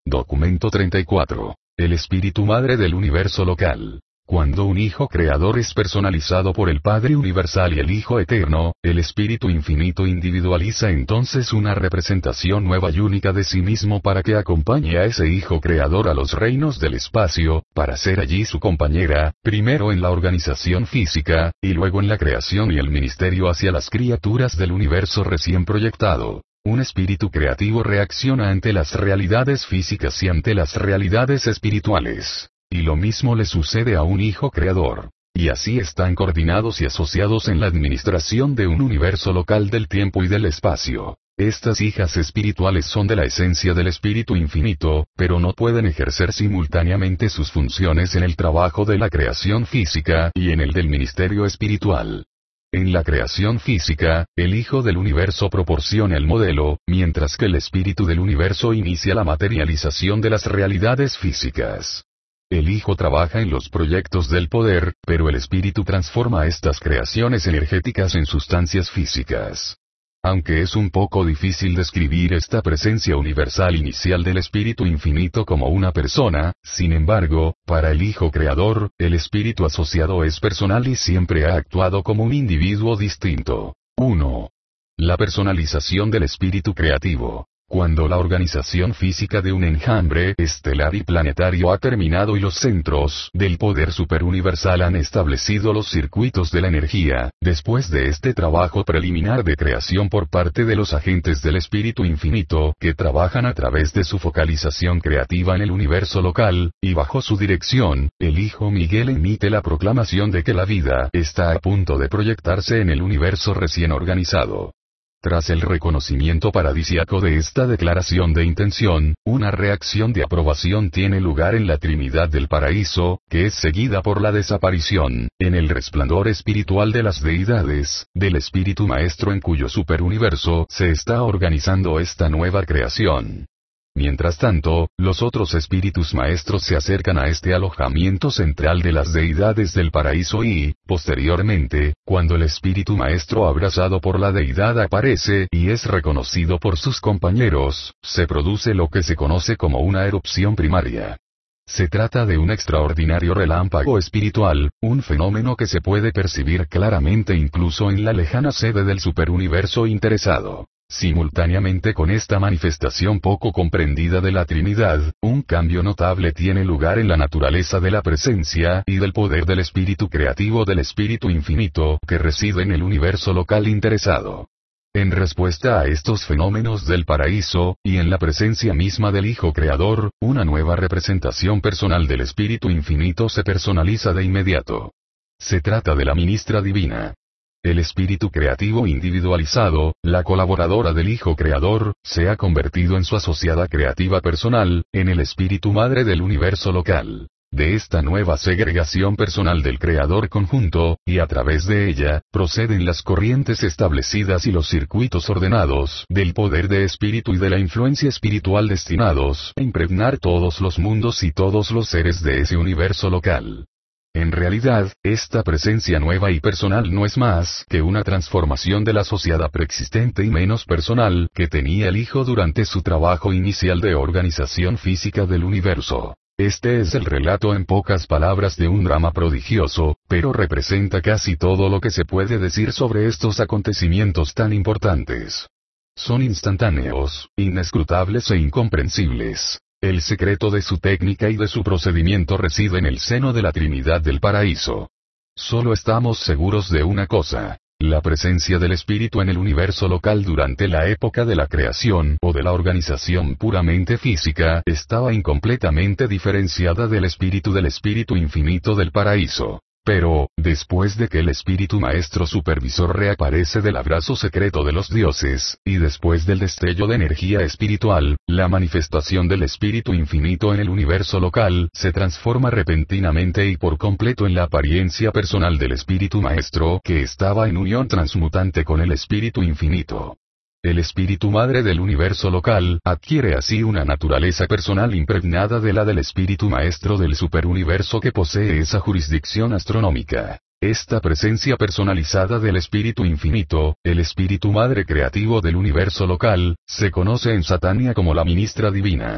Documento 34. El espíritu madre del universo local. Cuando un Hijo Creador es personalizado por el Padre Universal y el Hijo Eterno, el Espíritu Infinito individualiza entonces una representación nueva y única de sí mismo para que acompañe a ese Hijo Creador a los reinos del espacio, para ser allí su compañera, primero en la organización física, y luego en la creación y el ministerio hacia las criaturas del universo recién proyectado. Un espíritu creativo reacciona ante las realidades físicas y ante las realidades espirituales. Y lo mismo le sucede a un Hijo Creador. Y así están coordinados y asociados en la administración de un universo local del tiempo y del espacio. Estas hijas espirituales son de la esencia del Espíritu Infinito, pero no pueden ejercer simultáneamente sus funciones en el trabajo de la creación física y en el del ministerio espiritual. En la creación física, el Hijo del Universo proporciona el modelo, mientras que el Espíritu del Universo inicia la materialización de las realidades físicas. El Hijo trabaja en los proyectos del poder, pero el Espíritu transforma estas creaciones energéticas en sustancias físicas. Aunque es un poco difícil describir esta presencia universal inicial del Espíritu Infinito como una persona, sin embargo, para el Hijo Creador, el Espíritu asociado es personal y siempre ha actuado como un individuo distinto. 1. La personalización del Espíritu Creativo. Cuando la organización física de un enjambre estelar y planetario ha terminado y los centros del poder superuniversal han establecido los circuitos de la energía, después de este trabajo preliminar de creación por parte de los agentes del Espíritu Infinito, que trabajan a través de su focalización creativa en el universo local, y bajo su dirección, el Hijo Miguel emite la proclamación de que la vida está a punto de proyectarse en el universo recién organizado. Tras el reconocimiento paradisíaco de esta declaración de intención, una reacción de aprobación tiene lugar en la Trinidad del Paraíso, que es seguida por la desaparición, en el resplandor espiritual de las deidades, del Espíritu Maestro en cuyo superuniverso se está organizando esta nueva creación. Mientras tanto, los otros espíritus maestros se acercan a este alojamiento central de las deidades del paraíso y, posteriormente, cuando el espíritu maestro abrazado por la deidad aparece y es reconocido por sus compañeros, se produce lo que se conoce como una erupción primaria. Se trata de un extraordinario relámpago espiritual, un fenómeno que se puede percibir claramente incluso en la lejana sede del superuniverso interesado. Simultáneamente con esta manifestación poco comprendida de la Trinidad, un cambio notable tiene lugar en la naturaleza de la presencia y del poder del espíritu creativo del Espíritu Infinito que reside en el universo local interesado. En respuesta a estos fenómenos del paraíso, y en la presencia misma del Hijo Creador, una nueva representación personal del Espíritu Infinito se personaliza de inmediato. Se trata de la ministra divina. El espíritu creativo individualizado, la colaboradora del Hijo Creador, se ha convertido en su asociada creativa personal, en el espíritu madre del universo local. De esta nueva segregación personal del Creador conjunto, y a través de ella, proceden las corrientes establecidas y los circuitos ordenados del poder de espíritu y de la influencia espiritual destinados a impregnar todos los mundos y todos los seres de ese universo local. En realidad, esta presencia nueva y personal no es más que una transformación de la asociada preexistente y menos personal que tenía el Hijo durante su trabajo inicial de organización física del universo. Este es el relato en pocas palabras de un drama prodigioso, pero representa casi todo lo que se puede decir sobre estos acontecimientos tan importantes. Son instantáneos, inescrutables e incomprensibles. El secreto de su técnica y de su procedimiento reside en el seno de la Trinidad del Paraíso. Solo estamos seguros de una cosa: la presencia del Espíritu en el universo local durante la época de la creación o de la organización puramente física estaba incompletamente diferenciada del Espíritu Infinito del Paraíso. Pero, después de que el Espíritu Maestro Supervisor reaparece del abrazo secreto de los dioses, y después del destello de energía espiritual, la manifestación del Espíritu Infinito en el universo local se transforma repentinamente y por completo en la apariencia personal del Espíritu Maestro que estaba en unión transmutante con el Espíritu Infinito. El espíritu madre del universo local adquiere así una naturaleza personal impregnada de la del espíritu maestro del superuniverso que posee esa jurisdicción astronómica. Esta presencia personalizada del espíritu infinito, el espíritu madre creativo del universo local, se conoce en Satania como la ministra divina.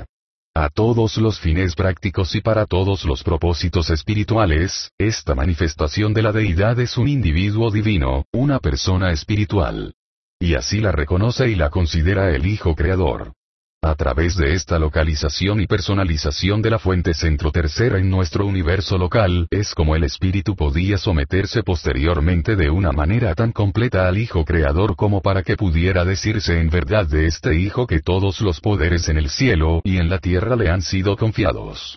A todos los fines prácticos y para todos los propósitos espirituales, esta manifestación de la deidad es un individuo divino, una persona espiritual. Y así la reconoce y la considera el Hijo Creador. A través de esta localización y personalización de la fuente centro tercera en nuestro universo local, es como el espíritu podía someterse posteriormente de una manera tan completa al Hijo Creador como para que pudiera decirse en verdad de este Hijo que todos los poderes en el cielo y en la tierra le han sido confiados.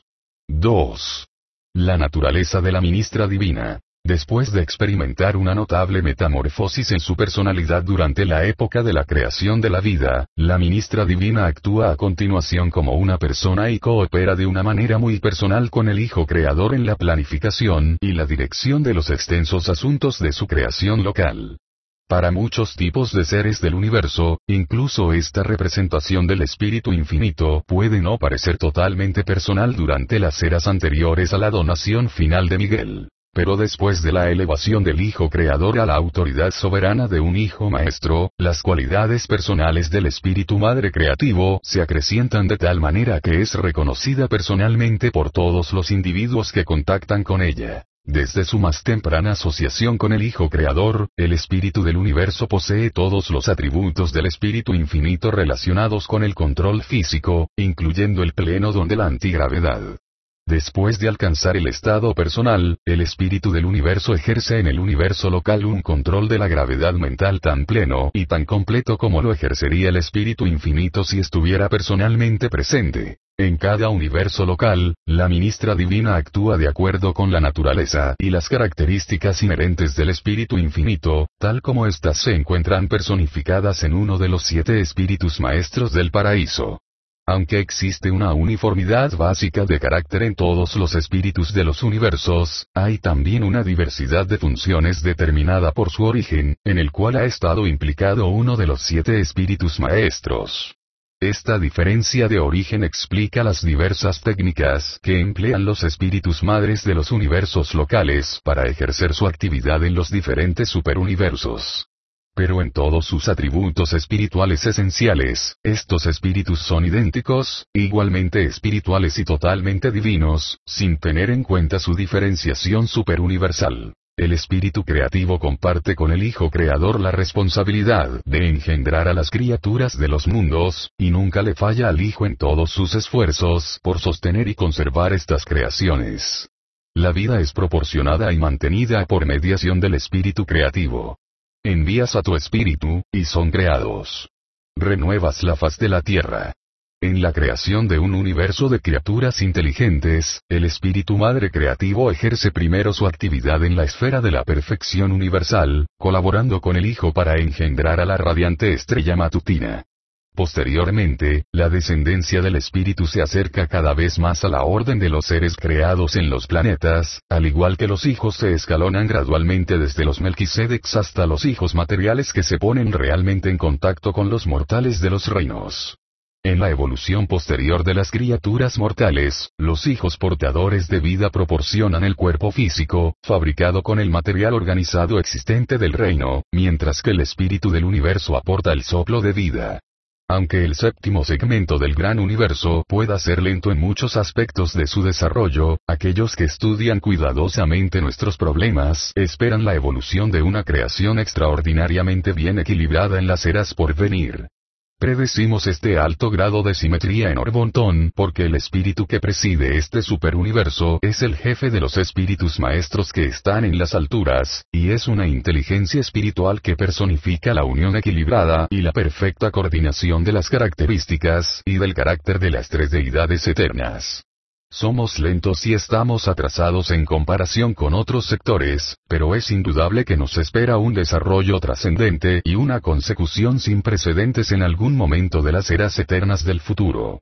2. La naturaleza de la ministra divina. Después de experimentar una notable metamorfosis en su personalidad durante la época de la creación de la vida, la ministra divina actúa a continuación como una persona y coopera de una manera muy personal con el Hijo Creador en la planificación y la dirección de los extensos asuntos de su creación local. Para muchos tipos de seres del universo, incluso esta representación del Espíritu Infinito puede no parecer totalmente personal durante las eras anteriores a la donación final de Miguel. Pero después de la elevación del Hijo Creador a la autoridad soberana de un Hijo Maestro, las cualidades personales del Espíritu Madre Creativo se acrecientan de tal manera que es reconocida personalmente por todos los individuos que contactan con ella. Desde su más temprana asociación con el Hijo Creador, el Espíritu del Universo posee todos los atributos del Espíritu Infinito relacionados con el control físico, incluyendo el pleno don de la antigravedad. Después de alcanzar el estado personal, el espíritu del universo ejerce en el universo local un control de la gravedad mental tan pleno y tan completo como lo ejercería el espíritu infinito si estuviera personalmente presente. En cada universo local, la ministra divina actúa de acuerdo con la naturaleza y las características inherentes del espíritu infinito, tal como éstas se encuentran personificadas en uno de los 7 espíritus maestros del paraíso. Aunque existe una uniformidad básica de carácter en todos los espíritus de los universos, hay también una diversidad de funciones determinada por su origen, en el cual ha estado implicado uno de los 7 espíritus maestros. Esta diferencia de origen explica las diversas técnicas que emplean los espíritus madres de los universos locales para ejercer su actividad en los diferentes superuniversos. Pero en todos sus atributos espirituales esenciales, estos espíritus son idénticos, igualmente espirituales y totalmente divinos, sin tener en cuenta su diferenciación superuniversal. El espíritu creativo comparte con el Hijo Creador la responsabilidad de engendrar a las criaturas de los mundos, y nunca le falla al Hijo en todos sus esfuerzos por sostener y conservar estas creaciones. La vida es proporcionada y mantenida por mediación del espíritu creativo. Envías a tu espíritu, y son creados. Renuevas la faz de la tierra. En la creación de un universo de criaturas inteligentes, el espíritu madre creativo ejerce primero su actividad en la esfera de la perfección universal, colaborando con el Hijo para engendrar a la radiante estrella matutina. Posteriormente, la descendencia del espíritu se acerca cada vez más a la orden de los seres creados en los planetas, al igual que los hijos se escalonan gradualmente desde los Melquisedecs hasta los hijos materiales que se ponen realmente en contacto con los mortales de los reinos. En la evolución posterior de las criaturas mortales, los hijos portadores de vida proporcionan el cuerpo físico, fabricado con el material organizado existente del reino, mientras que el espíritu del universo aporta el soplo de vida. Aunque el séptimo segmento del gran universo pueda ser lento en muchos aspectos de su desarrollo, aquellos que estudian cuidadosamente nuestros problemas esperan la evolución de una creación extraordinariamente bien equilibrada en las eras por venir. Predecimos este alto grado de simetría en Orbontón porque el espíritu que preside este superuniverso es el jefe de los espíritus maestros que están en las alturas, y es una inteligencia espiritual que personifica la unión equilibrada y la perfecta coordinación de las características y del carácter de las 3 deidades eternas. Somos lentos y estamos atrasados en comparación con otros sectores, pero es indudable que nos espera un desarrollo trascendente y una consecución sin precedentes en algún momento de las eras eternas del futuro.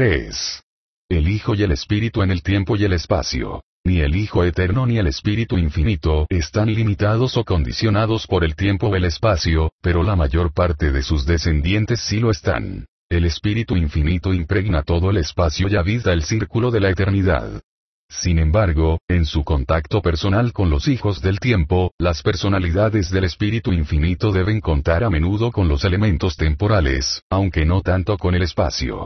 3. El Hijo y el Espíritu en el tiempo y el espacio. Ni el Hijo eterno ni el Espíritu infinito están limitados o condicionados por el tiempo o el espacio, pero la mayor parte de sus descendientes sí lo están. El Espíritu Infinito impregna todo el espacio y habita el círculo de la eternidad. Sin embargo, en su contacto personal con los hijos del tiempo, las personalidades del Espíritu Infinito deben contar a menudo con los elementos temporales, aunque no tanto con el espacio.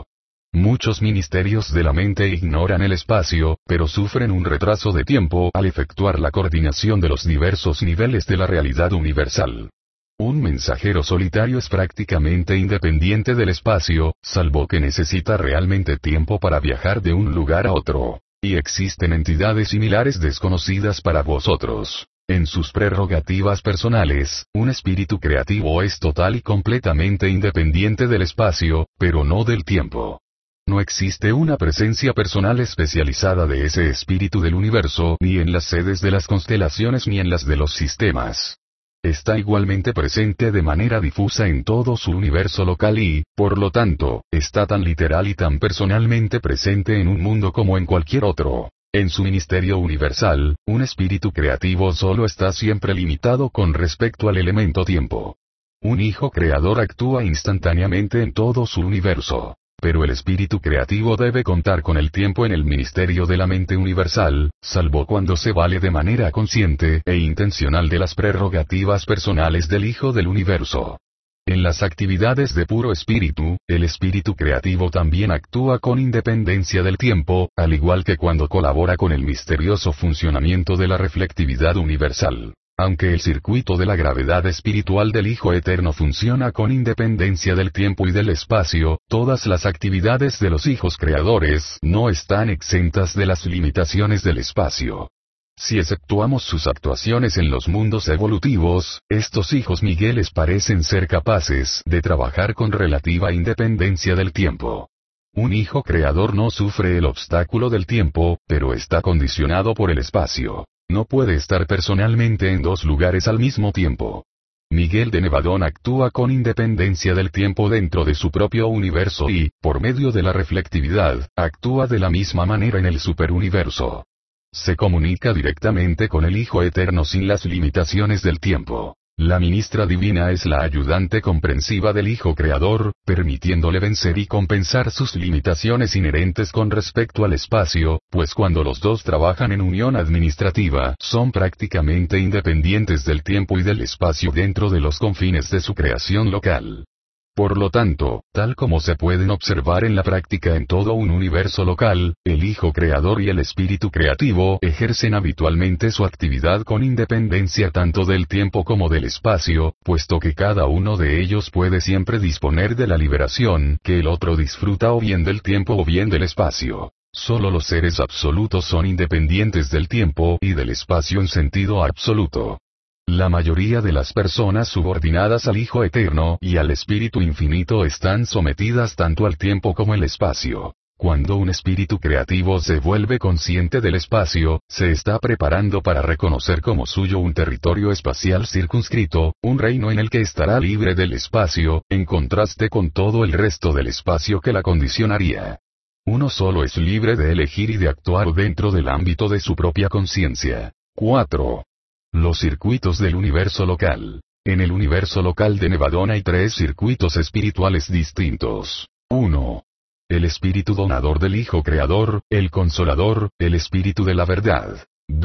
Muchos ministerios de la mente ignoran el espacio, pero sufren un retraso de tiempo al efectuar la coordinación de los diversos niveles de la realidad universal. Un mensajero solitario es prácticamente independiente del espacio, salvo que necesita realmente tiempo para viajar de un lugar a otro. Y existen entidades similares desconocidas para vosotros. En sus prerrogativas personales, un espíritu creativo es total y completamente independiente del espacio, pero no del tiempo. No existe una presencia personal especializada de ese espíritu del universo ni en las sedes de las constelaciones ni en las de los sistemas. Está igualmente presente de manera difusa en todo su universo local y, por lo tanto, está tan literal y tan personalmente presente en un mundo como en cualquier otro. En su ministerio universal, un espíritu creativo solo está siempre limitado con respecto al elemento tiempo. Un hijo creador actúa instantáneamente en todo su universo. Pero el espíritu creativo debe contar con el tiempo en el ministerio de la mente universal, salvo cuando se vale de manera consciente e intencional de las prerrogativas personales del hijo del universo. En las actividades de puro espíritu, el espíritu creativo también actúa con independencia del tiempo, al igual que cuando colabora con el misterioso funcionamiento de la reflectividad universal. Aunque el circuito de la gravedad espiritual del Hijo Eterno funciona con independencia del tiempo y del espacio, todas las actividades de los hijos creadores no están exentas de las limitaciones del espacio. Si exceptuamos sus actuaciones en los mundos evolutivos, estos hijos Migueles parecen ser capaces de trabajar con relativa independencia del tiempo. Un hijo creador no sufre el obstáculo del tiempo, pero está condicionado por el espacio. No puede estar personalmente en dos lugares al mismo tiempo. Miguel de Nevadón actúa con independencia del tiempo dentro de su propio universo y, por medio de la reflectividad, actúa de la misma manera en el superuniverso. Se comunica directamente con el Hijo Eterno sin las limitaciones del tiempo. La ministra divina es la ayudante comprensiva del Hijo Creador, permitiéndole vencer y compensar sus limitaciones inherentes con respecto al espacio, pues cuando los dos trabajan en unión administrativa, son prácticamente independientes del tiempo y del espacio dentro de los confines de su creación local. Por lo tanto, tal como se pueden observar en la práctica en todo un universo local, el Hijo Creador y el Espíritu Creativo ejercen habitualmente su actividad con independencia tanto del tiempo como del espacio, puesto que cada uno de ellos puede siempre disponer de la liberación que el otro disfruta o bien del tiempo o bien del espacio. Solo los seres absolutos son independientes del tiempo y del espacio en sentido absoluto. La mayoría de las personas subordinadas al Hijo Eterno y al Espíritu Infinito están sometidas tanto al tiempo como al espacio. Cuando un espíritu creativo se vuelve consciente del espacio, se está preparando para reconocer como suyo un territorio espacial circunscrito, un reino en el que estará libre del espacio, en contraste con todo el resto del espacio que la condicionaría. Uno solo es libre de elegir y de actuar dentro del ámbito de su propia conciencia. 4. Los circuitos del universo local. En el universo local de Nevadón hay 3 circuitos espirituales distintos. 1. El espíritu donador del Hijo Creador, el Consolador, el espíritu de la verdad.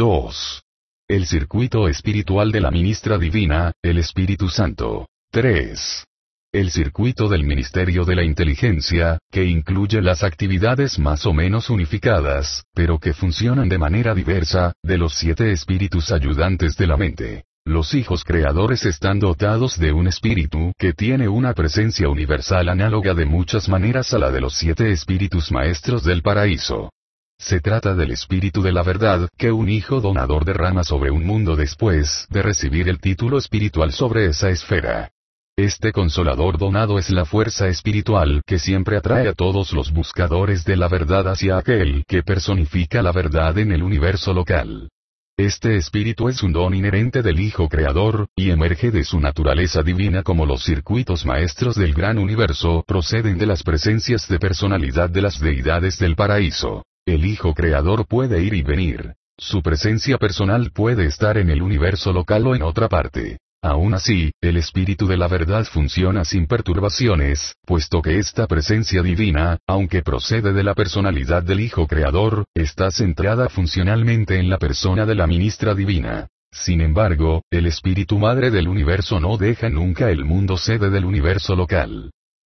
2. El circuito espiritual de la ministra divina, el Espíritu Santo. 3. El circuito del Ministerio de la Inteligencia, que incluye las actividades más o menos unificadas, pero que funcionan de manera diversa, de los 7 espíritus ayudantes de la mente. Los hijos creadores están dotados de un espíritu que tiene una presencia universal análoga de muchas maneras a la de los 7 espíritus maestros del paraíso. Se trata del espíritu de la verdad que un hijo donador derrama sobre un mundo después de recibir el título espiritual sobre esa esfera. Este consolador donado es la fuerza espiritual que siempre atrae a todos los buscadores de la verdad hacia aquel que personifica la verdad en el universo local. Este espíritu es un don inherente del Hijo Creador, y emerge de su naturaleza divina como los circuitos maestros del gran universo proceden de las presencias de personalidad de las deidades del paraíso. El Hijo Creador puede ir y venir. Su presencia personal puede estar en el universo local o en otra parte. Aún así, el espíritu de la verdad funciona sin perturbaciones, puesto que esta presencia divina, aunque procede de la personalidad del Hijo Creador, está centrada funcionalmente en la persona de la ministra divina. Sin embargo, el espíritu madre del universo no deja nunca el mundo sede del universo local.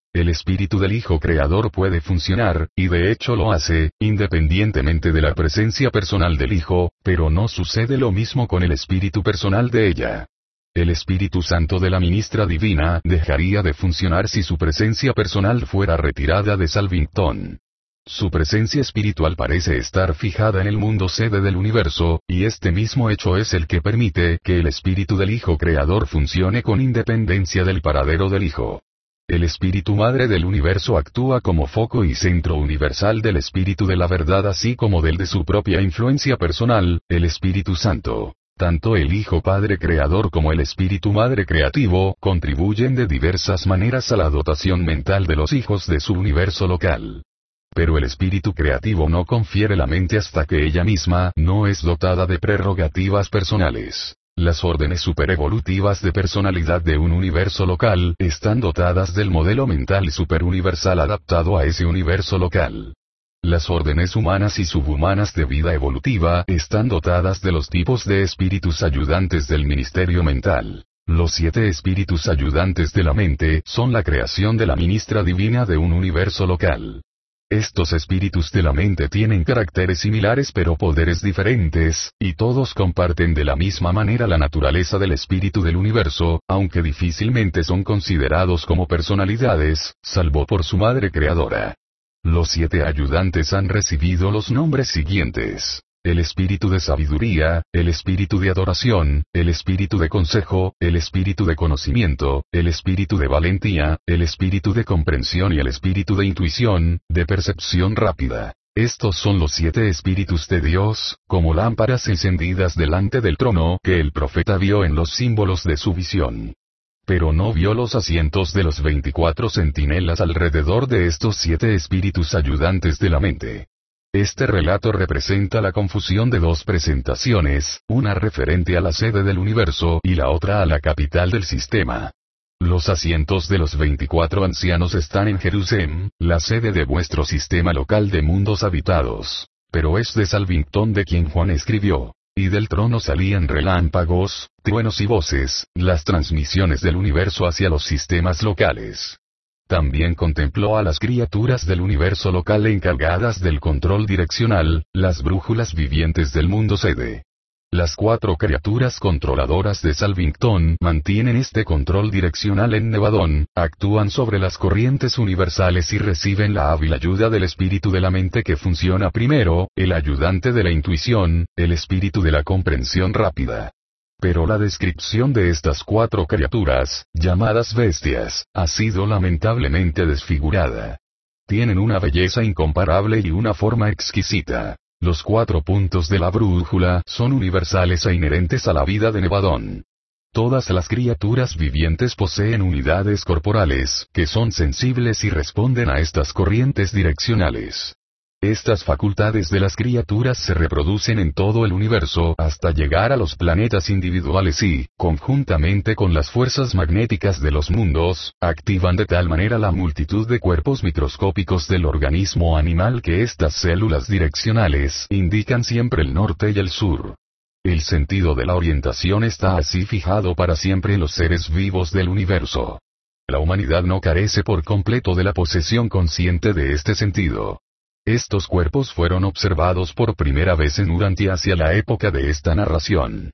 El espíritu del Hijo Creador puede funcionar, y de hecho lo hace, independientemente de la presencia personal del Hijo, pero no sucede lo mismo con el espíritu personal de ella. El Espíritu Santo de la ministra divina dejaría de funcionar si su presencia personal fuera retirada de Salvington. Su presencia espiritual parece estar fijada en el mundo sede del universo, y este mismo hecho es el que permite que el espíritu del Hijo Creador funcione con independencia del paradero del Hijo. El Espíritu Madre del Universo actúa como foco y centro universal del Espíritu de la Verdad así como del de su propia influencia personal, el Espíritu Santo. Tanto el Hijo Padre Creador como el Espíritu Madre Creativo contribuyen de diversas maneras a la dotación mental de los hijos de su universo local. Pero el Espíritu Creativo no confiere la mente hasta que ella misma no es dotada de prerrogativas personales. Las órdenes superevolutivas de personalidad de un universo local están dotadas del modelo mental superuniversal adaptado a ese universo local. Las órdenes humanas y subhumanas de vida evolutiva están dotadas de los tipos de espíritus ayudantes del ministerio mental. Los 7 espíritus ayudantes de la mente son la creación de la ministra divina de un universo local. Estos espíritus de la mente tienen caracteres similares pero poderes diferentes, y todos comparten de la misma manera la naturaleza del espíritu del universo, aunque difícilmente son considerados como personalidades, salvo por su madre creadora. Los 7 ayudantes han recibido los nombres siguientes: el espíritu de sabiduría, el espíritu de adoración, el espíritu de consejo, el espíritu de conocimiento, el espíritu de valentía, el espíritu de comprensión y el espíritu de intuición, de percepción rápida. Estos son los 7 espíritus de Dios, como lámparas encendidas delante del trono que el profeta vio en los símbolos de su visión. Pero no vio los asientos de los 24 centinelas alrededor de estos 7 espíritus ayudantes de la mente. Este relato representa la confusión de 2 presentaciones, una referente a la sede del universo y la otra a la capital del sistema. Los asientos de los 24 ancianos están en Jerusalén, la sede de vuestro sistema local de mundos habitados. Pero es de Salvington de quien Juan escribió. Y del trono salían relámpagos, truenos y voces, las transmisiones del universo hacia los sistemas locales. También contempló a las criaturas del universo local encargadas del control direccional, las brújulas vivientes del mundo sede. Las 4 criaturas controladoras de Salvington mantienen este control direccional en Nevadón, actúan sobre las corrientes universales y reciben la hábil ayuda del espíritu de la mente que funciona primero, el ayudante de la intuición, el espíritu de la comprensión rápida. Pero la descripción de estas 4 criaturas, llamadas bestias, ha sido lamentablemente desfigurada. Tienen una belleza incomparable y una forma exquisita. Los 4 puntos de la brújula son universales e inherentes a la vida de Nevadón. Todas las criaturas vivientes poseen unidades corporales, que son sensibles y responden a estas corrientes direccionales. Estas facultades de las criaturas se reproducen en todo el universo hasta llegar a los planetas individuales y, conjuntamente con las fuerzas magnéticas de los mundos, activan de tal manera la multitud de cuerpos microscópicos del organismo animal que estas células direccionales indican siempre el norte y el sur. El sentido de la orientación está así fijado para siempre en los seres vivos del universo. La humanidad no carece por completo de la posesión consciente de este sentido. Estos cuerpos fueron observados por primera vez en Urantia hacia la época de esta narración.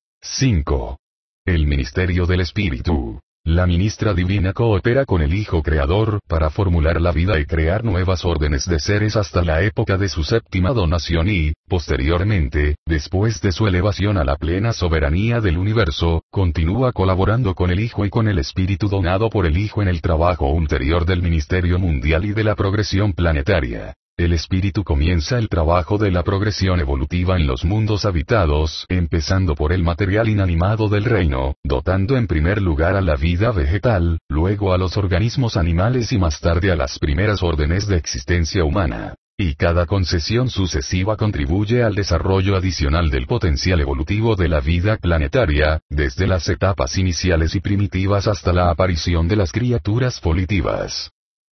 5. El ministerio del espíritu. La ministra divina coopera con el Hijo Creador para formular la vida y crear nuevas órdenes de seres hasta la época de su 7ª donación y, posteriormente, después de su elevación a la plena soberanía del universo, continúa colaborando con el Hijo y con el Espíritu donado por el Hijo en el trabajo ulterior del ministerio mundial y de la progresión planetaria. El espíritu comienza el trabajo de la progresión evolutiva en los mundos habitados, empezando por el material inanimado del reino, dotando en primer lugar a la vida vegetal, luego a los organismos animales y más tarde a las primeras órdenes de existencia humana. Y cada concesión sucesiva contribuye al desarrollo adicional del potencial evolutivo de la vida planetaria, desde las etapas iniciales y primitivas hasta la aparición de las criaturas volitivas.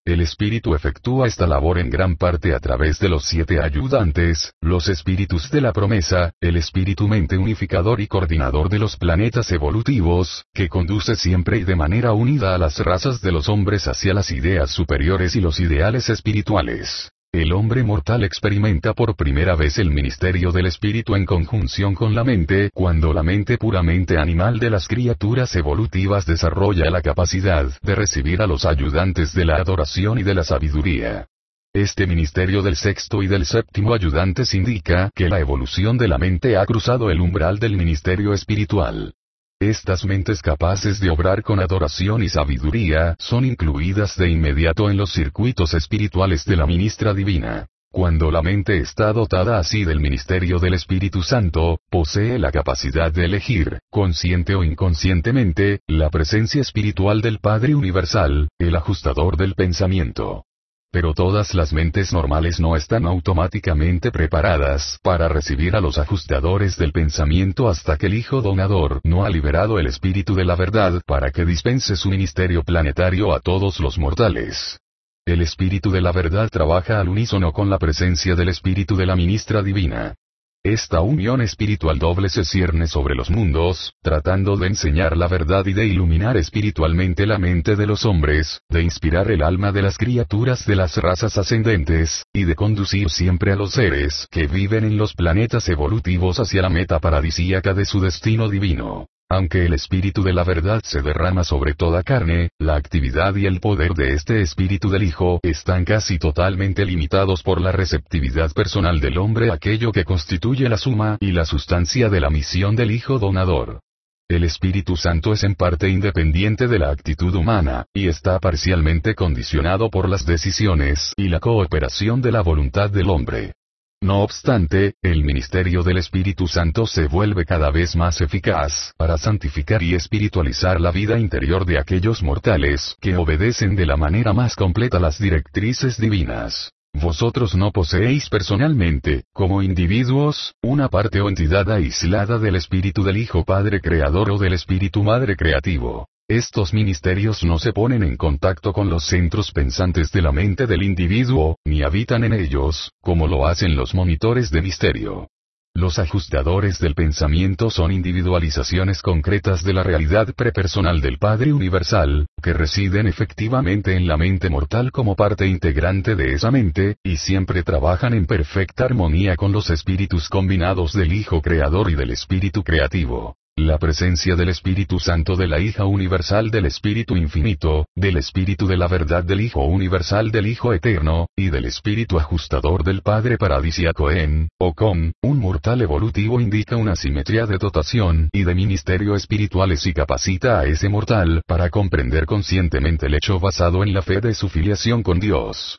El espíritu efectúa esta labor en gran parte a través de los 7 ayudantes, los espíritus de la promesa, el espíritu mente unificador y coordinador de los planetas evolutivos, que conduce siempre y de manera unida a las razas de los hombres hacia las ideas superiores y los ideales espirituales. El hombre mortal experimenta por primera vez el ministerio del espíritu en conjunción con la mente, cuando la mente puramente animal de las criaturas evolutivas desarrolla la capacidad de recibir a los ayudantes de la adoración y de la sabiduría. Este ministerio del sexto y del séptimo ayudantes indica que la evolución de la mente ha cruzado el umbral del ministerio espiritual. Estas mentes capaces de obrar con adoración y sabiduría son incluidas de inmediato en los circuitos espirituales de la ministra divina. Cuando la mente está dotada así del ministerio del Espíritu Santo, posee la capacidad de elegir, consciente o inconscientemente, la presencia espiritual del Padre Universal, el ajustador del pensamiento. Pero todas las mentes normales no están automáticamente preparadas para recibir a los ajustadores del pensamiento hasta que el Hijo Donador no ha liberado el Espíritu de la Verdad para que dispense su ministerio planetario a todos los mortales. El Espíritu de la Verdad trabaja al unísono con la presencia del Espíritu de la Ministra Divina. Esta unión espiritual doble se cierne sobre los mundos, tratando de enseñar la verdad y de iluminar espiritualmente la mente de los hombres, de inspirar el alma de las criaturas de las razas ascendentes, y de conducir siempre a los seres que viven en los planetas evolutivos hacia la meta paradisíaca de su destino divino. Aunque el espíritu de la verdad se derrama sobre toda carne, la actividad y el poder de este espíritu del Hijo están casi totalmente limitados por la receptividad personal del hombre a aquello que constituye la suma y la sustancia de la misión del Hijo Donador. El Espíritu Santo es en parte independiente de la actitud humana, y está parcialmente condicionado por las decisiones y la cooperación de la voluntad del hombre. No obstante, el ministerio del Espíritu Santo se vuelve cada vez más eficaz para santificar y espiritualizar la vida interior de aquellos mortales que obedecen de la manera más completa las directrices divinas. Vosotros no poseéis personalmente, como individuos, una parte o entidad aislada del Espíritu del Hijo Padre Creador o del Espíritu Madre Creativo. Estos ministerios no se ponen en contacto con los centros pensantes de la mente del individuo, ni habitan en ellos, como lo hacen los monitores de misterio. Los ajustadores del pensamiento son individualizaciones concretas de la realidad prepersonal del Padre Universal, que residen efectivamente en la mente mortal como parte integrante de esa mente, y siempre trabajan en perfecta armonía con los espíritus combinados del Hijo Creador y del Espíritu Creativo. La presencia del Espíritu Santo de la hija universal del Espíritu Infinito, del Espíritu de la Verdad del Hijo Universal del Hijo Eterno, y del Espíritu Ajustador del Padre Paradisíaco en, o con, un mortal evolutivo indica una simetría de dotación y de ministerio espirituales y capacita a ese mortal para comprender conscientemente el hecho basado en la fe de su filiación con Dios.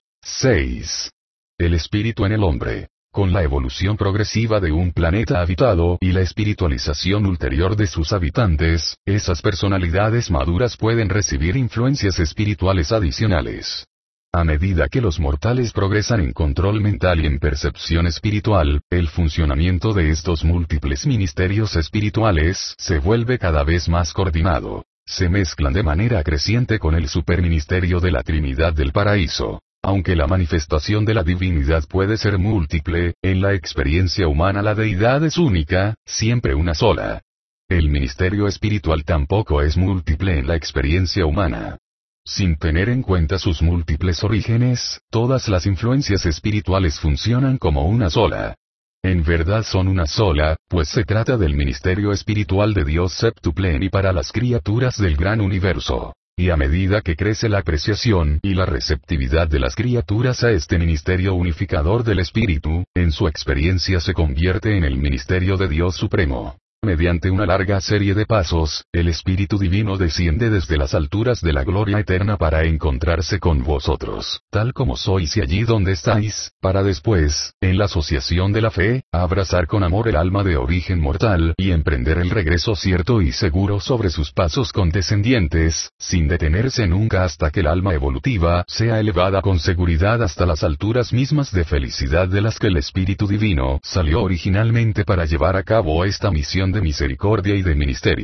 6. El Espíritu en el hombre. Con la evolución progresiva de un planeta habitado y la espiritualización ulterior de sus habitantes, esas personalidades maduras pueden recibir influencias espirituales adicionales. A medida que los mortales progresan en control mental y en percepción espiritual, el funcionamiento de estos múltiples ministerios espirituales se vuelve cada vez más coordinado. Se mezclan de manera creciente con el superministerio de la Trinidad del Paraíso. Aunque la manifestación de la divinidad puede ser múltiple, en la experiencia humana la deidad es única, siempre una sola. El ministerio espiritual tampoco es múltiple en la experiencia humana. Sin tener en cuenta sus múltiples orígenes, todas las influencias espirituales funcionan como una sola. En verdad son una sola, pues se trata del ministerio espiritual de Dios septupleni para las criaturas del gran universo. Y a medida que crece la apreciación y la receptividad de las criaturas a este ministerio unificador del Espíritu, en su experiencia se convierte en el ministerio de Dios Supremo. Mediante una larga serie de pasos, el Espíritu Divino desciende desde las alturas de la gloria eterna para encontrarse con vosotros, tal como sois y allí donde estáis, para después, en la asociación de la fe, abrazar con amor el alma de origen mortal y emprender el regreso cierto y seguro sobre sus pasos condescendientes, sin detenerse nunca hasta que el alma evolutiva sea elevada con seguridad hasta las alturas mismas de felicidad de las que el Espíritu Divino salió originalmente para llevar a cabo esta misión de misericordia y de ministerio.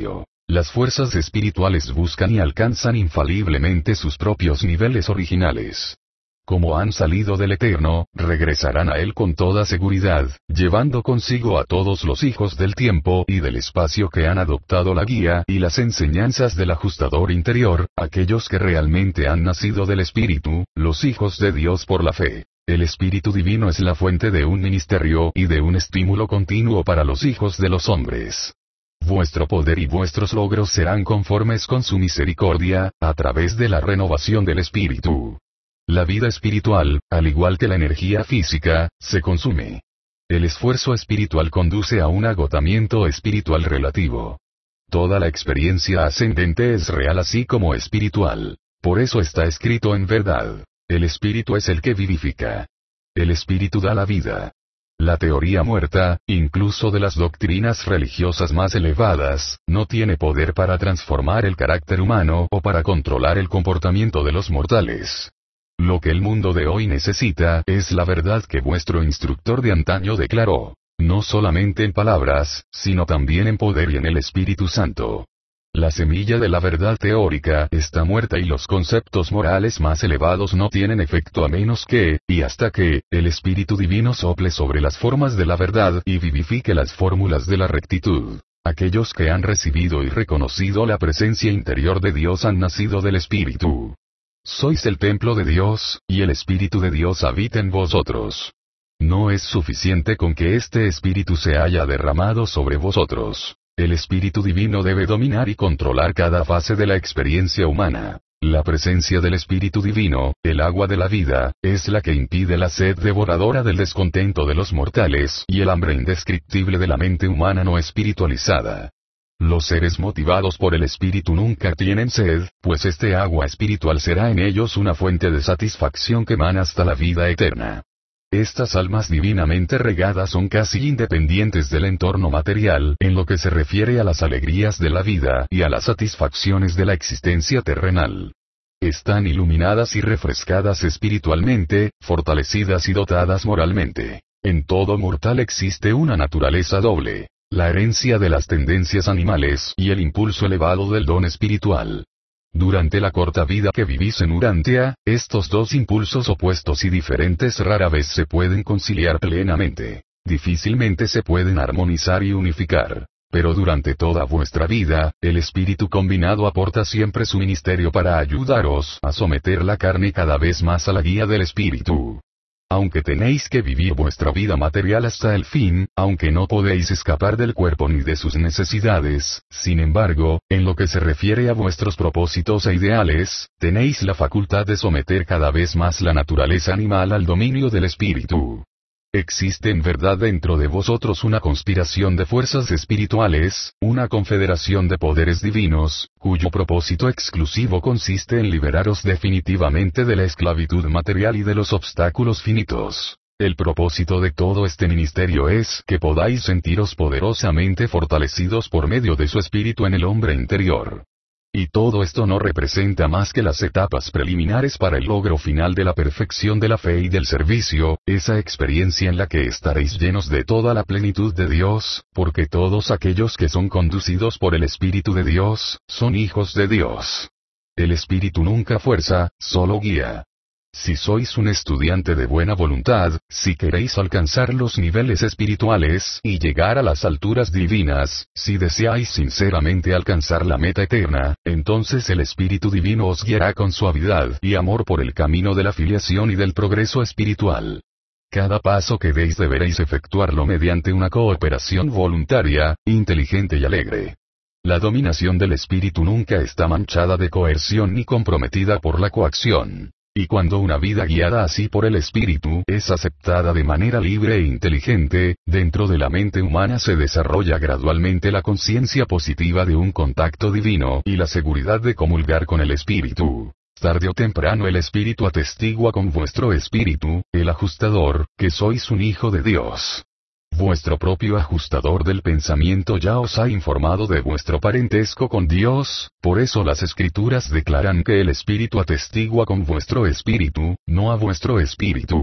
Las fuerzas espirituales buscan y alcanzan infaliblemente sus propios niveles originales. Como han salido del Eterno, regresarán a Él con toda seguridad, llevando consigo a todos los hijos del tiempo y del espacio que han adoptado la guía y las enseñanzas del ajustador interior, aquellos que realmente han nacido del Espíritu, los hijos de Dios por la fe. El Espíritu Divino es la fuente de un ministerio y de un estímulo continuo para los hijos de los hombres. Vuestro poder y vuestros logros serán conformes con su misericordia, a través de la renovación del Espíritu. La vida espiritual, al igual que la energía física, se consume. El esfuerzo espiritual conduce a un agotamiento espiritual relativo. Toda la experiencia ascendente es real así como espiritual. Por eso está escrito en verdad. El Espíritu es el que vivifica. El Espíritu da la vida. La teoría muerta, incluso de las doctrinas religiosas más elevadas, no tiene poder para transformar el carácter humano o para controlar el comportamiento de los mortales. Lo que el mundo de hoy necesita es la verdad que vuestro instructor de antaño declaró, no solamente en palabras, sino también en poder y en el Espíritu Santo. La semilla de la verdad teórica está muerta y los conceptos morales más elevados no tienen efecto a menos que, y hasta que, el Espíritu Divino sople sobre las formas de la verdad y vivifique las fórmulas de la rectitud. Aquellos que han recibido y reconocido la presencia interior de Dios han nacido del Espíritu. Sois el templo de Dios, y el Espíritu de Dios habita en vosotros. No es suficiente con que este Espíritu se haya derramado sobre vosotros. El Espíritu Divino debe dominar y controlar cada fase de la experiencia humana. La presencia del Espíritu Divino, el agua de la vida, es la que impide la sed devoradora del descontento de los mortales y el hambre indescriptible de la mente humana no espiritualizada. Los seres motivados por el Espíritu nunca tienen sed, pues este agua espiritual será en ellos una fuente de satisfacción que emana hasta la vida eterna. Estas almas divinamente regadas son casi independientes del entorno material en lo que se refiere a las alegrías de la vida y a las satisfacciones de la existencia terrenal. Están iluminadas y refrescadas espiritualmente, fortalecidas y dotadas moralmente. En todo mortal existe una naturaleza doble. La herencia de las tendencias animales y el impulso elevado del don espiritual. Durante la corta vida que vivís en Urantia, estos dos impulsos opuestos y diferentes rara vez se pueden conciliar plenamente. Difícilmente se pueden armonizar y unificar. Pero durante toda vuestra vida, el espíritu combinado aporta siempre su ministerio para ayudaros a someter la carne cada vez más a la guía del espíritu. Aunque tenéis que vivir vuestra vida material hasta el fin, aunque no podéis escapar del cuerpo ni de sus necesidades, sin embargo, en lo que se refiere a vuestros propósitos e ideales, tenéis la facultad de someter cada vez más la naturaleza animal al dominio del espíritu. Existe en verdad dentro de vosotros una conspiración de fuerzas espirituales, una confederación de poderes divinos, cuyo propósito exclusivo consiste en liberaros definitivamente de la esclavitud material y de los obstáculos finitos. El propósito de todo este ministerio es que podáis sentiros poderosamente fortalecidos por medio de su espíritu en el hombre interior. Y todo esto no representa más que las etapas preliminares para el logro final de la perfección de la fe y del servicio, esa experiencia en la que estaréis llenos de toda la plenitud de Dios, porque todos aquellos que son conducidos por el Espíritu de Dios, son hijos de Dios. El Espíritu nunca fuerza, solo guía. Si sois un estudiante de buena voluntad, si queréis alcanzar los niveles espirituales y llegar a las alturas divinas, si deseáis sinceramente alcanzar la meta eterna, entonces el Espíritu Divino os guiará con suavidad y amor por el camino de la filiación y del progreso espiritual. Cada paso que deis deberéis efectuarlo mediante una cooperación voluntaria, inteligente y alegre. La dominación del Espíritu nunca está manchada de coerción ni comprometida por la coacción. Y cuando una vida guiada así por el Espíritu es aceptada de manera libre e inteligente, dentro de la mente humana se desarrolla gradualmente la conciencia positiva de un contacto divino y la seguridad de comulgar con el Espíritu. Tarde o temprano el Espíritu atestigua con vuestro espíritu, el ajustador, que sois un hijo de Dios. Vuestro propio ajustador del pensamiento ya os ha informado de vuestro parentesco con Dios, por eso las Escrituras declaran que el Espíritu atestigua con vuestro espíritu, no a vuestro espíritu.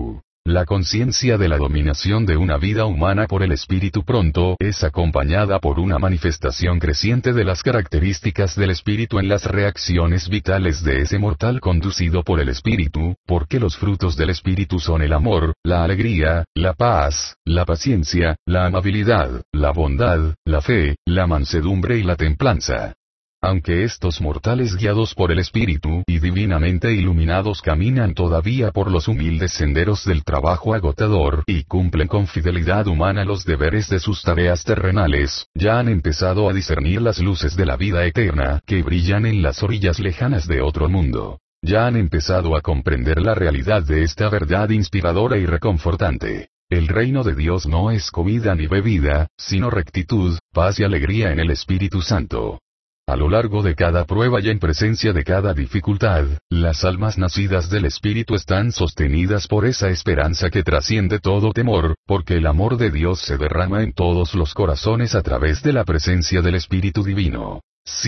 La conciencia de la dominación de una vida humana por el espíritu pronto es acompañada por una manifestación creciente de las características del espíritu en las reacciones vitales de ese mortal conducido por el espíritu, porque los frutos del espíritu son el amor, la alegría, la paz, la paciencia, la amabilidad, la bondad, la fe, la mansedumbre y la templanza. Aunque estos mortales guiados por el Espíritu y divinamente iluminados caminan todavía por los humildes senderos del trabajo agotador y cumplen con fidelidad humana los deberes de sus tareas terrenales, ya han empezado a discernir las luces de la vida eterna que brillan en las orillas lejanas de otro mundo. Ya han empezado a comprender la realidad de esta verdad inspiradora y reconfortante. El reino de Dios no es comida ni bebida, sino rectitud, paz y alegría en el Espíritu Santo. A lo largo de cada prueba y en presencia de cada dificultad, las almas nacidas del Espíritu están sostenidas por esa esperanza que trasciende todo temor, porque el amor de Dios se derrama en todos los corazones a través de la presencia del Espíritu Divino.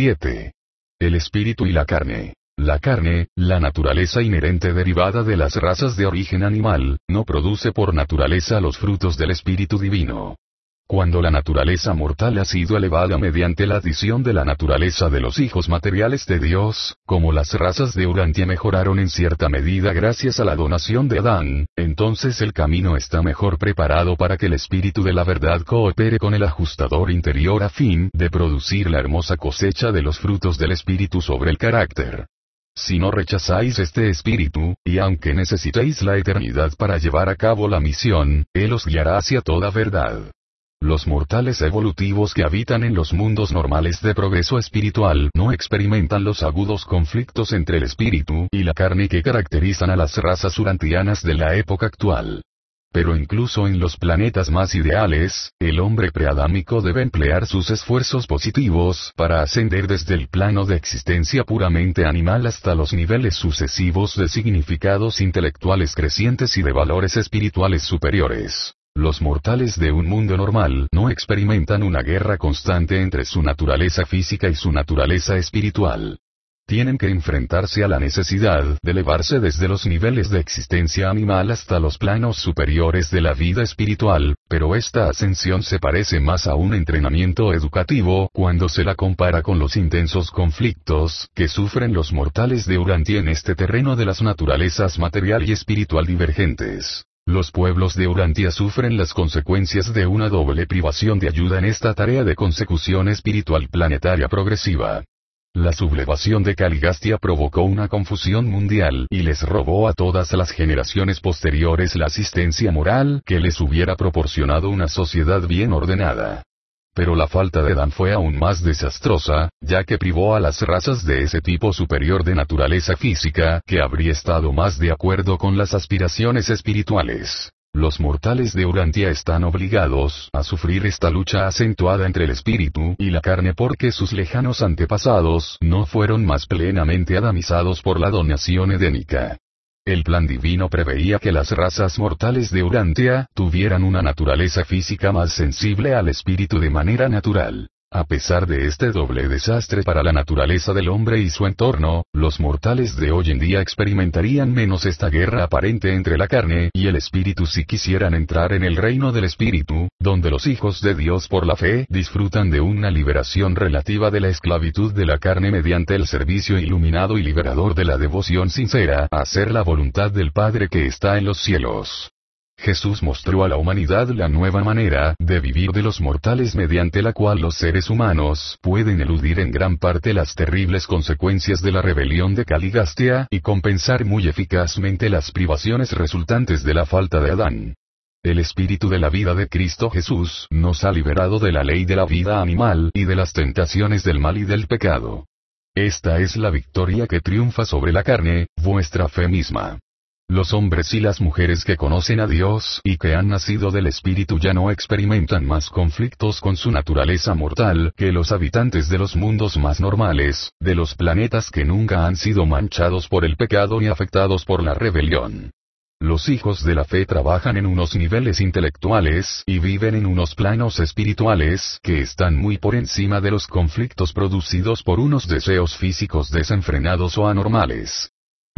7. El Espíritu y la carne. La carne, la naturaleza inherente derivada de las razas de origen animal, no produce por naturaleza los frutos del Espíritu Divino. Cuando la naturaleza mortal ha sido elevada mediante la adición de la naturaleza de los hijos materiales de Dios, como las razas de Urantia mejoraron en cierta medida gracias a la donación de Adán, entonces el camino está mejor preparado para que el espíritu de la verdad coopere con el ajustador interior a fin de producir la hermosa cosecha de los frutos del espíritu sobre el carácter. Si no rechazáis este espíritu, y aunque necesitéis la eternidad para llevar a cabo la misión, Él os guiará hacia toda verdad. Los mortales evolutivos que habitan en los mundos normales de progreso espiritual no experimentan los agudos conflictos entre el espíritu y la carne que caracterizan a las razas urantianas de la época actual. Pero incluso en los planetas más ideales, el hombre preadámico debe emplear sus esfuerzos positivos para ascender desde el plano de existencia puramente animal hasta los niveles sucesivos de significados intelectuales crecientes y de valores espirituales superiores. Los mortales de un mundo normal no experimentan una guerra constante entre su naturaleza física y su naturaleza espiritual. Tienen que enfrentarse a la necesidad de elevarse desde los niveles de existencia animal hasta los planos superiores de la vida espiritual, pero esta ascensión se parece más a un entrenamiento educativo cuando se la compara con los intensos conflictos que sufren los mortales de Urantia en este terreno de las naturalezas material y espiritual divergentes. Los pueblos de Urantia sufren las consecuencias de una doble privación de ayuda en esta tarea de consecución espiritual planetaria progresiva. La sublevación de Caligastia provocó una confusión mundial y les robó a todas las generaciones posteriores la asistencia moral que les hubiera proporcionado una sociedad bien ordenada. Pero la falta de Adán fue aún más desastrosa, ya que privó a las razas de ese tipo superior de naturaleza física que habría estado más de acuerdo con las aspiraciones espirituales. Los mortales de Urantia están obligados a sufrir esta lucha acentuada entre el espíritu y la carne porque sus lejanos antepasados no fueron más plenamente adamizados por la donación edénica. El plan divino preveía que las razas mortales de Urantia tuvieran una naturaleza física más sensible al espíritu de manera natural. A pesar de este doble desastre para la naturaleza del hombre y su entorno, los mortales de hoy en día experimentarían menos esta guerra aparente entre la carne y el espíritu si quisieran entrar en el reino del espíritu, donde los hijos de Dios por la fe disfrutan de una liberación relativa de la esclavitud de la carne mediante el servicio iluminado y liberador de la devoción sincera a hacer la voluntad del Padre que está en los cielos. Jesús mostró a la humanidad la nueva manera de vivir de los mortales mediante la cual los seres humanos pueden eludir en gran parte las terribles consecuencias de la rebelión de Caligastia y compensar muy eficazmente las privaciones resultantes de la falta de Adán. El espíritu de la vida de Cristo Jesús nos ha liberado de la ley de la vida animal y de las tentaciones del mal y del pecado. Esta es la victoria que triunfa sobre la carne, vuestra fe misma. Los hombres y las mujeres que conocen a Dios y que han nacido del Espíritu ya no experimentan más conflictos con su naturaleza mortal que los habitantes de los mundos más normales, de los planetas que nunca han sido manchados por el pecado ni afectados por la rebelión. Los hijos de la fe trabajan en unos niveles intelectuales y viven en unos planos espirituales que están muy por encima de los conflictos producidos por unos deseos físicos desenfrenados o anormales.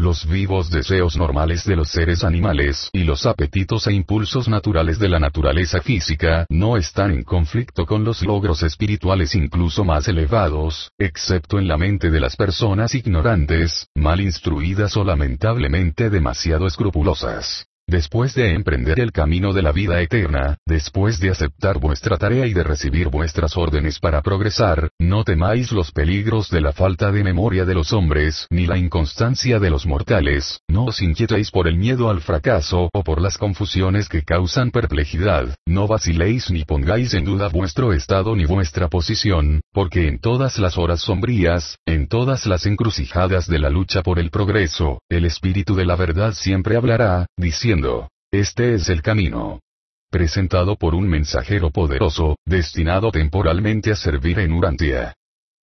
los vivos deseos normales de los seres animales y los apetitos e impulsos naturales de la naturaleza física no están en conflicto con los logros espirituales incluso más elevados, excepto en la mente de las personas ignorantes, mal instruidas o lamentablemente demasiado escrupulosas. Después de emprender el camino de la vida eterna, después de aceptar vuestra tarea y de recibir vuestras órdenes para progresar, no temáis los peligros de la falta de memoria de los hombres ni la inconstancia de los mortales, no os inquietéis por el miedo al fracaso o por las confusiones que causan perplejidad, no vaciléis ni pongáis en duda vuestro estado ni vuestra posición, porque en todas las horas sombrías, en todas las encrucijadas de la lucha por el progreso, el Espíritu de la verdad siempre hablará, diciendo: este es el camino. Presentado por un mensajero poderoso, destinado temporalmente a servir en Urantia.